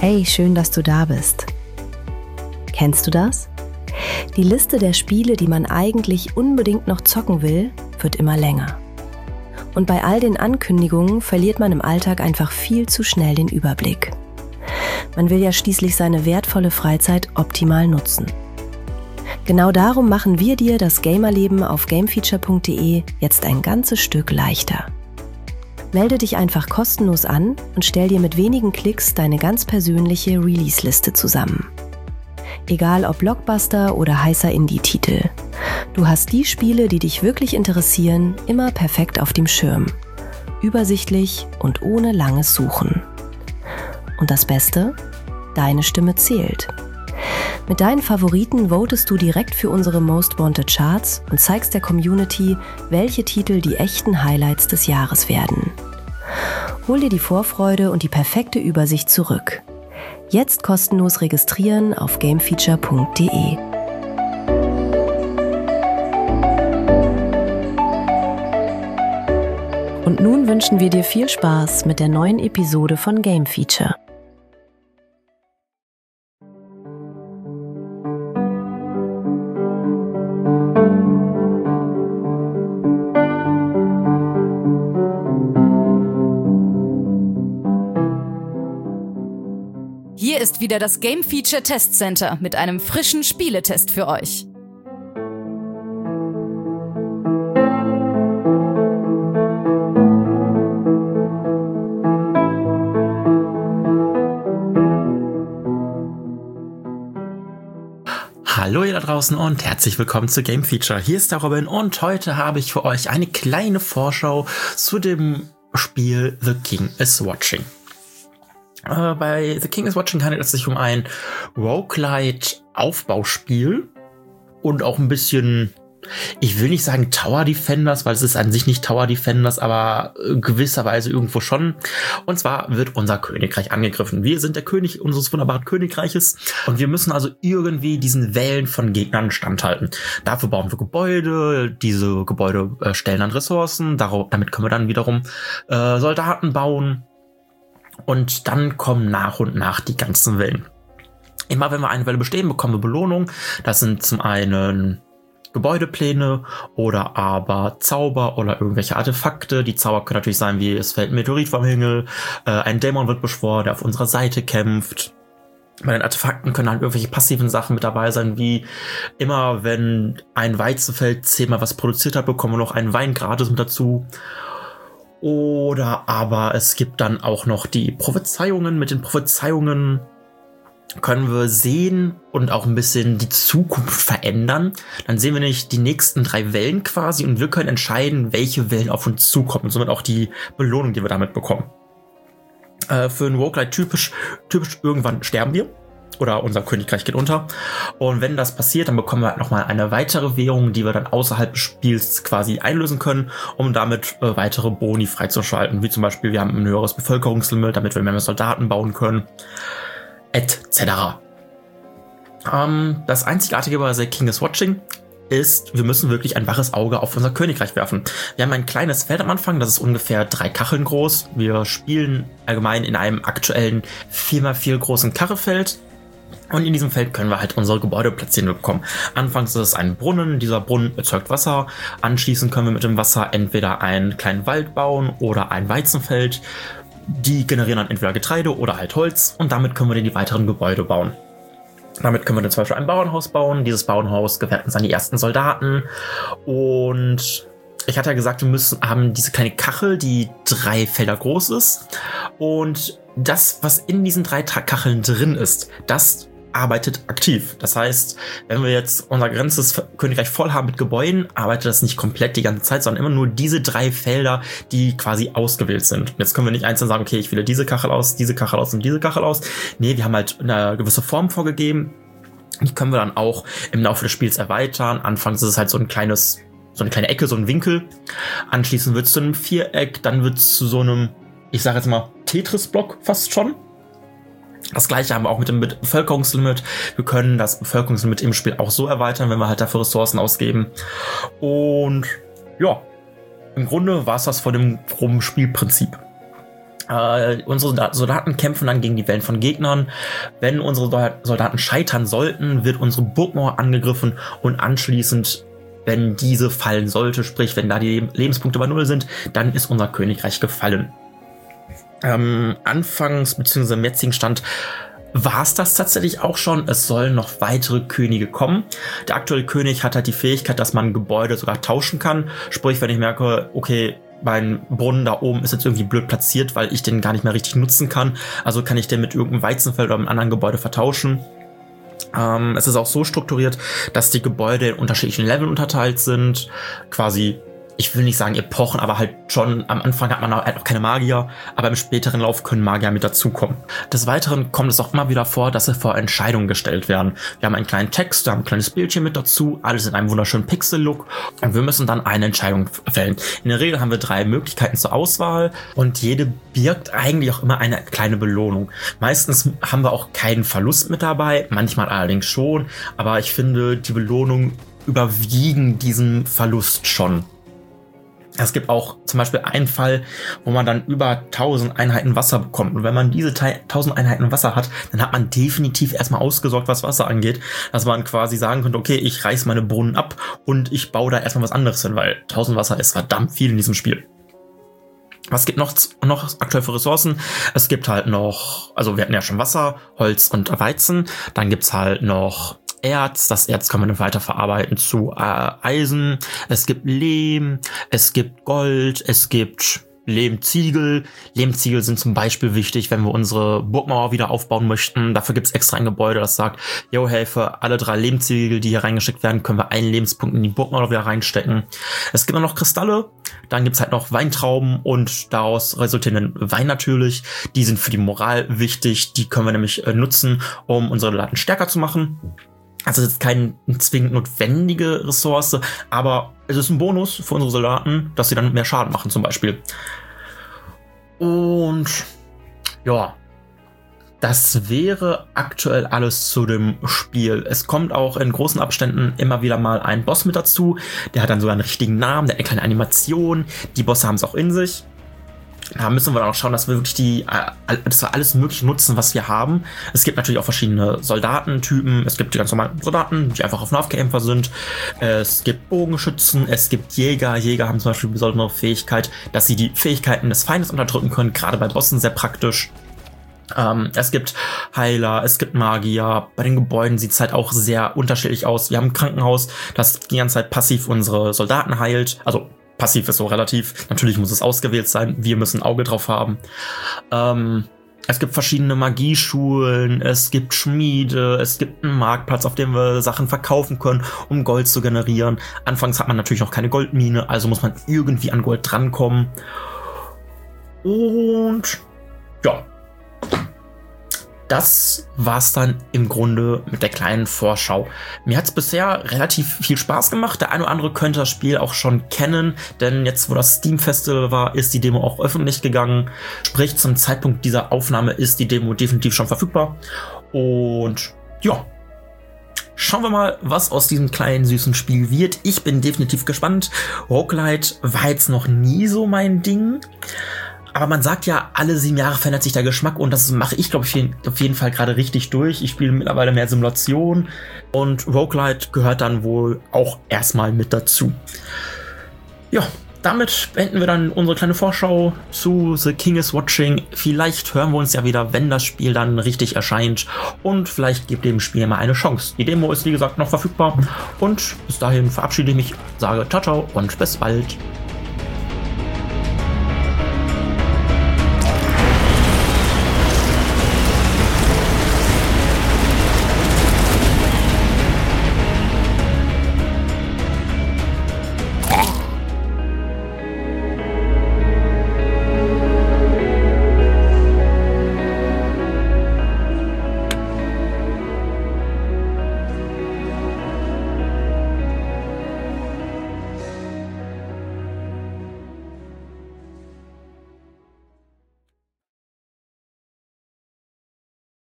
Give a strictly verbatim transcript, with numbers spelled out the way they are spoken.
Hey, schön, dass du da bist. Kennst du das? Die Liste der Spiele, die man eigentlich unbedingt noch zocken will, wird immer länger. Und bei all den Ankündigungen verliert man im Alltag einfach viel zu schnell den Überblick. Man will ja schließlich seine wertvolle Freizeit optimal nutzen. Genau darum machen wir dir das Gamerleben auf gamefeature punkt de jetzt ein ganzes Stück leichter. Melde dich einfach kostenlos an und stell dir mit wenigen Klicks deine ganz persönliche Release-Liste zusammen. Egal ob Blockbuster oder heißer Indie-Titel. Du hast die Spiele, die dich wirklich interessieren, immer perfekt auf dem Schirm. Übersichtlich und ohne langes Suchen. Und das Beste? Deine Stimme zählt. Mit deinen Favoriten votest du direkt für unsere Most Wanted Charts und zeigst der Community, welche Titel die echten Highlights des Jahres werden. Hol dir die Vorfreude und die perfekte Übersicht zurück. Jetzt kostenlos registrieren auf gamefeature punkt de. Und nun wünschen wir dir viel Spaß mit der neuen Episode von Game Feature. Hier ist wieder das Game Feature Test Center mit einem frischen Spieletest für euch. Hallo ihr da draußen und herzlich willkommen zu Game Feature. Hier ist der Robin und heute habe ich für euch eine kleine Vorschau zu dem Spiel The King is Watching. Äh, bei The King is Watching handelt es sich um ein Roguelite-Aufbauspiel und auch ein bisschen, ich will nicht sagen Tower Defenders, weil es ist an sich nicht Tower Defenders, aber gewisserweise irgendwo schon. Und zwar wird unser Königreich angegriffen. Wir sind der König unseres wunderbaren Königreiches und wir müssen also irgendwie diesen Wellen von Gegnern standhalten. Dafür bauen wir Gebäude, diese Gebäude äh, stellen dann Ressourcen, darauf, damit können wir dann wiederum äh, Soldaten bauen. Und dann kommen nach und nach die ganzen Wellen. Immer wenn wir eine Welle bestehen, bekommen wir Belohnung. Das sind zum einen Gebäudepläne oder aber Zauber oder irgendwelche Artefakte. Die Zauber können natürlich sein, wie es fällt ein Meteorit vom Himmel, äh, ein Dämon wird beschworen, der auf unserer Seite kämpft. Bei den Artefakten können halt irgendwelche passiven Sachen mit dabei sein, wie immer wenn ein Weizenfeld zehnmal was produziert hat, bekommen wir noch einen Wein gratis mit dazu. Oder aber es gibt dann auch noch die Prophezeiungen. Mit den Prophezeiungen können wir sehen und auch ein bisschen die Zukunft verändern. Dann sehen wir nämlich die nächsten drei Wellen quasi und wir können entscheiden, welche Wellen auf uns zukommen und somit auch die Belohnung, die wir damit bekommen. Äh, für ein Roguelite typisch, typisch irgendwann sterben wir. Oder unser Königreich geht unter. Und wenn das passiert, dann bekommen wir halt nochmal eine weitere Währung, die wir dann außerhalb des Spiels quasi einlösen können, um damit äh, weitere Boni freizuschalten. Wie zum Beispiel, wir haben ein höheres Bevölkerungslimit, damit wir mehr Soldaten bauen können, et cetera. Ähm, das Einzigartige bei The King is Watching ist, wir müssen wirklich ein waches Auge auf unser Königreich werfen. Wir haben ein kleines Feld am Anfang, das ist ungefähr drei Kacheln groß. Wir spielen allgemein in einem aktuellen vier mal vier großen Kachelfeld. Und in diesem Feld können wir halt unsere Gebäude platzieren bekommen. Anfangs ist es ein Brunnen, dieser Brunnen erzeugt Wasser. Anschließend können wir mit dem Wasser entweder einen kleinen Wald bauen oder ein Weizenfeld. Die generieren dann entweder Getreide oder halt Holz und damit können wir dann die weiteren Gebäude bauen. Damit können wir dann zum Beispiel ein Bauernhaus bauen. Dieses Bauernhaus gewährt uns dann die ersten Soldaten. Und ich hatte ja gesagt, wir müssen haben diese kleine Kachel, die drei Felder groß ist. Und das, was in diesen drei Kacheln drin ist, das arbeitet aktiv. Das heißt, wenn wir jetzt unser ganzes Königreich voll haben mit Gebäuden, arbeitet das nicht komplett die ganze Zeit, sondern immer nur diese drei Felder, die quasi ausgewählt sind. Und jetzt können wir nicht einzeln sagen, okay, ich wähle diese Kachel aus, diese Kachel aus und diese Kachel aus. Nee, wir haben halt eine gewisse Form vorgegeben. Die können wir dann auch im Laufe des Spiels erweitern. Anfangs ist es halt so ein kleines, so eine kleine Ecke, so ein Winkel. Anschließend wird es zu einem Viereck, dann wird es zu so einem, ich sage jetzt mal, Tetris-Block fast schon. Das gleiche haben wir auch mit dem Bevölkerungslimit. Wir können das Bevölkerungslimit im Spiel auch so erweitern, wenn wir halt dafür Ressourcen ausgeben. Und ja, im Grunde war es das von dem groben Spielprinzip. Äh, unsere Soldaten kämpfen dann gegen die Wellen von Gegnern. Wenn unsere Soldaten scheitern sollten, wird unsere Burgmauer angegriffen und anschließend, wenn diese fallen sollte, sprich wenn da die Lebenspunkte bei Null sind, dann ist unser Königreich gefallen. Ähm, anfangs bzw. im jetzigen Stand war es das tatsächlich auch schon. Es sollen noch weitere Könige kommen. Der aktuelle König hat halt die Fähigkeit, dass man Gebäude sogar tauschen kann. Sprich, wenn ich merke, okay, mein Brunnen da oben ist jetzt irgendwie blöd platziert, weil ich den gar nicht mehr richtig nutzen kann. Also kann ich den mit irgendeinem Weizenfeld oder einem anderen Gebäude vertauschen. Ähm, es ist auch so strukturiert, dass die Gebäude in unterschiedlichen Leveln unterteilt sind. Quasi, ich will nicht sagen Epochen, aber halt schon am Anfang hat man halt noch keine Magier, aber im späteren Lauf können Magier mit dazukommen. Des Weiteren kommt es auch immer wieder vor, dass sie vor Entscheidungen gestellt werden. Wir haben einen kleinen Text, wir haben ein kleines Bildchen mit dazu, alles in einem wunderschönen Pixel-Look und wir müssen dann eine Entscheidung fällen. In der Regel haben wir drei Möglichkeiten zur Auswahl und jede birgt eigentlich auch immer eine kleine Belohnung. Meistens haben wir auch keinen Verlust mit dabei, manchmal allerdings schon, aber ich finde, die Belohnungen überwiegen diesen Verlust schon. Es gibt auch zum Beispiel einen Fall, wo man dann über tausend Einheiten Wasser bekommt. Und wenn man diese tausend Einheiten Wasser hat, dann hat man definitiv erstmal ausgesorgt, was Wasser angeht. Dass man quasi sagen könnte, okay, ich reiß meine Brunnen ab und ich baue da erstmal was anderes hin, weil tausend Wasser ist verdammt viel in diesem Spiel. Was gibt noch, noch aktuell für Ressourcen? Es gibt halt noch, also wir hatten ja schon Wasser, Holz und Weizen. Dann gibt's halt noch Erz, das Erz kann man dann weiterverarbeiten zu äh, Eisen, es gibt Lehm, es gibt Gold, es gibt Lehmziegel. Lehmziegel sind zum Beispiel wichtig, wenn wir unsere Burgmauer wieder aufbauen möchten. Dafür gibt es extra ein Gebäude, das sagt, yo, hey, für alle drei Lehmziegel, die hier reingeschickt werden, können wir einen Lebenspunkt in die Burgmauer wieder reinstecken. Es gibt auch noch Kristalle, dann gibt es halt noch Weintrauben und daraus resultierenden Wein natürlich. Die sind für die Moral wichtig, die können wir nämlich äh, nutzen, um unsere Soldaten stärker zu machen. Also es ist keine zwingend notwendige Ressource, aber es ist ein Bonus für unsere Soldaten, dass sie dann mehr Schaden machen zum Beispiel. Und ja, das wäre aktuell alles zu dem Spiel. Es kommt auch in großen Abständen immer wieder mal ein Boss mit dazu. Der hat dann sogar einen richtigen Namen, der hat eine kleine Animation. Die Bosse haben es auch in sich. Da müssen wir dann auch schauen, dass wir wirklich die, dass wir alles Mögliche nutzen, was wir haben. Es gibt natürlich auch verschiedene Soldatentypen. Es gibt die ganz normalen Soldaten, die einfach auf Nahkämpfer sind. Es gibt Bogenschützen, es gibt Jäger. Jäger haben zum Beispiel eine besondere Fähigkeit, dass sie die Fähigkeiten des Feindes unterdrücken können. Gerade bei Bossen sehr praktisch. Ähm, es gibt Heiler, es gibt Magier. Bei den Gebäuden sieht es halt auch sehr unterschiedlich aus. Wir haben ein Krankenhaus, das die ganze Zeit passiv unsere Soldaten heilt. Also passiv ist so relativ. Natürlich muss es ausgewählt sein. Wir müssen ein Auge drauf haben. Ähm, es gibt verschiedene Magieschulen. Es gibt Schmiede. Es gibt einen Marktplatz, auf dem wir Sachen verkaufen können, um Gold zu generieren. Anfangs hat man natürlich noch keine Goldmine, also muss man irgendwie an Gold drankommen. Und ja, das war's dann im Grunde mit der kleinen Vorschau. Mir hat's bisher relativ viel Spaß gemacht. Der eine oder andere könnte das Spiel auch schon kennen, denn jetzt, wo das Steam Festival war, ist die Demo auch öffentlich gegangen. Sprich, zum Zeitpunkt dieser Aufnahme ist die Demo definitiv schon verfügbar. Und ja, schauen wir mal, was aus diesem kleinen, süßen Spiel wird. Ich bin definitiv gespannt. Roguelite war jetzt noch nie so mein Ding. Aber man sagt ja, alle sieben Jahre verändert sich der Geschmack und das mache ich, glaube ich, auf jeden Fall gerade richtig durch. Ich spiele mittlerweile mehr Simulation und Roguelite gehört dann wohl auch erstmal mit dazu. Ja, damit beenden wir dann unsere kleine Vorschau zu The King is Watching. Vielleicht hören wir uns ja wieder, wenn das Spiel dann richtig erscheint und vielleicht gibt dem Spiel mal eine Chance. Die Demo ist, wie gesagt, noch verfügbar und bis dahin verabschiede ich mich, sage ciao, ciao und bis bald.